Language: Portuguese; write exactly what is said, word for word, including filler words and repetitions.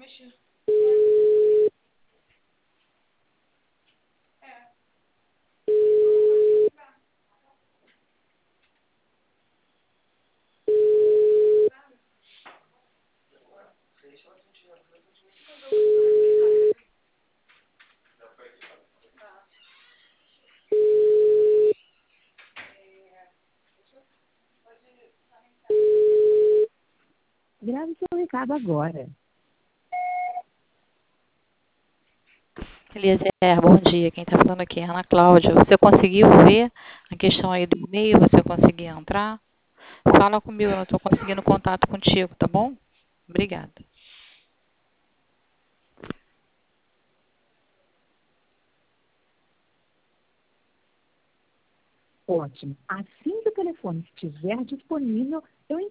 Grave seu recado agora. Eliezer, bom dia. Quem está falando aqui é a Ana Cláudia. Você conseguiu ver a questão aí do e-mail? Você conseguiu entrar? Fala comigo, eu não estou conseguindo contato contigo, tá bom? Obrigada. Ótimo. Assim que o telefone estiver disponível, eu